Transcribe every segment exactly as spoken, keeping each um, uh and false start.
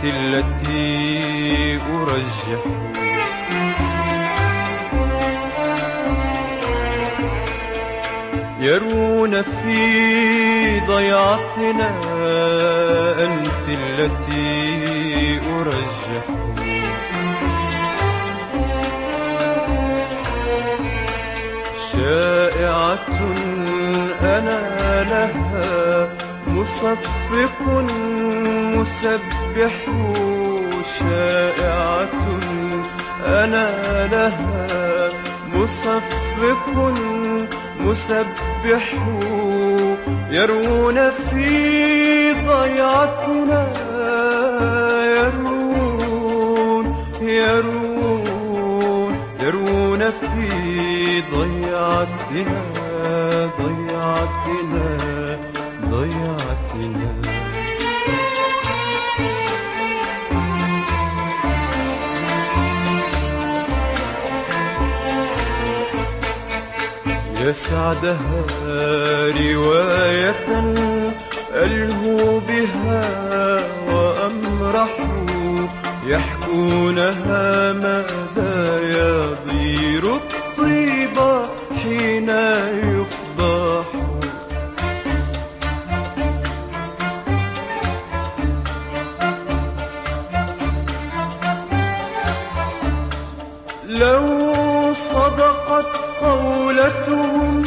التي أرجح. يرون في ضيعتنا أنت التي أرجح. شائعة أنا لها مصفق مسبح. شائعة أنا لها مصفق مسبح. يرون في ضيعتنا يرون يرون يرون في ضيعتنا ضيعتنا ضيعتنا. يسعدها رواية ألهو بها وأمرح. يحكونها ماذا يضير الطيب حين يفضح. لو صدقت قولتهم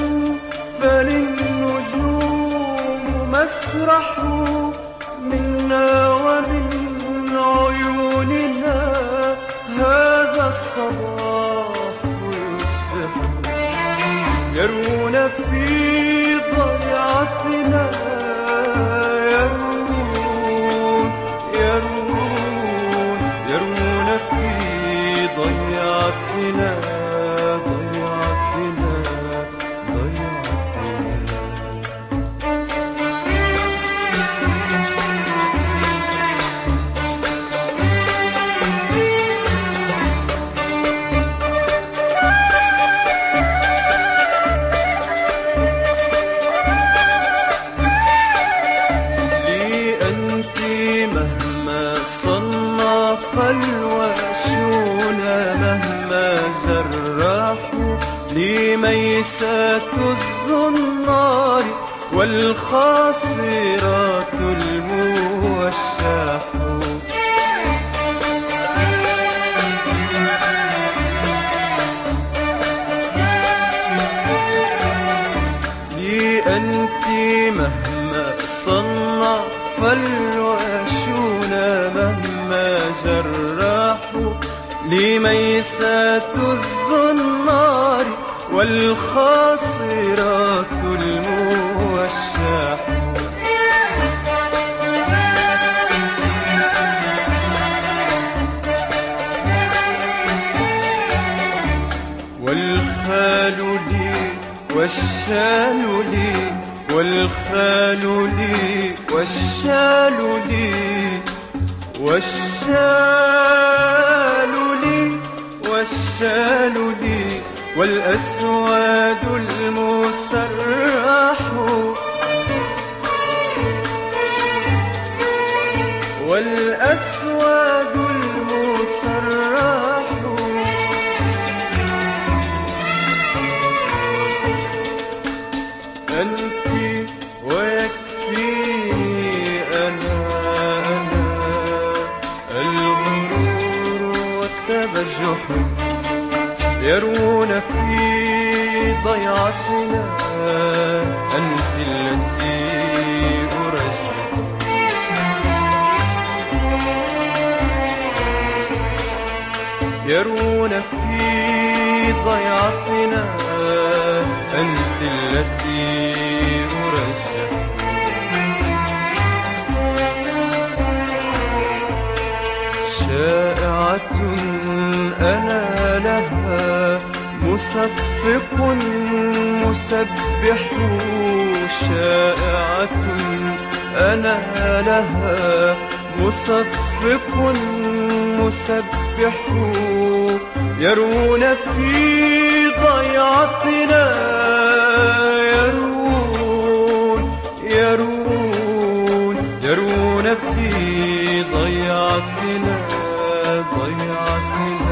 فللنجوم مسرح. منا ومن عيوننا هذا الصباح يصبح. يرون في ضيعتنا يرون يرون يرون في ضيعتنا ضيعتنا ضيعتنا. لي أنت مهما صنف الواشون مهما جرحوا. لي ميسات الزنار والخاصرات الموشح. لي أنت مهما صنف الواشون مهما جرحوا. لي ميسات الزنار والخاصرات الموشح. والخال لي والشال لي والخال لي والشال لي والشال لي والشال لي والأسود المسرح. والأسود المسرح. أنت ويكفيني أنا أنا الغرور والتبجح. يرون في ضيعتنا أنت التي أرجح. يرون في ضيعتنا أنت التي أرجح. شائعة أنا لها مصفق مسبح. شائعة أنا لها مصفق مسبح. يرون في ضيعتنا يرون يرون يرون في ضيعتنا ضيعتنا ضيعتنا